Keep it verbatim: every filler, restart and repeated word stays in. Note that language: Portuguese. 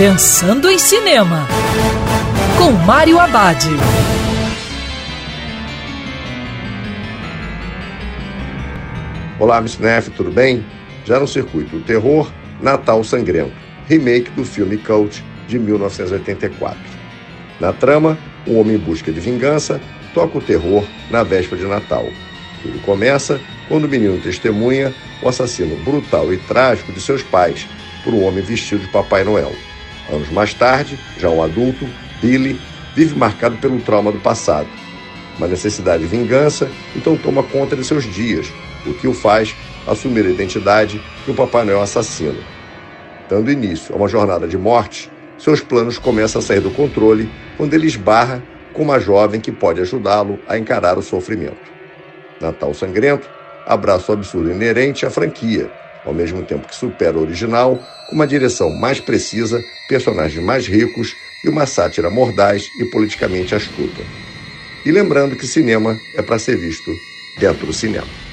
Pensando em Cinema, com Mário Abad. Olá, Misnef, tudo bem? Já no circuito do terror, Natal Sangrento, remake do filme Cult de mil novecentos e oitenta e quatro. Na trama, um homem em busca de vingança toca o terror na véspera de Natal. Tudo começa quando o menino testemunha o assassino brutal e trágico de seus pais por um homem vestido de Papai Noel. Anos mais tarde, já um adulto, Billy, vive marcado pelo trauma do passado. Uma necessidade de vingança, então toma conta de seus dias, o que o faz assumir a identidade de um Papai Noel assassino. Dando início a uma jornada de morte, seus planos começam a sair do controle quando ele esbarra com uma jovem que pode ajudá-lo a encarar o sofrimento. Natal Sangrento abraça o absurdo inerente à franquia, ao mesmo tempo que supera o original, com uma direção mais precisa, personagens mais ricos e uma sátira mordaz e politicamente astuta. E lembrando que cinema é para ser visto dentro do cinema.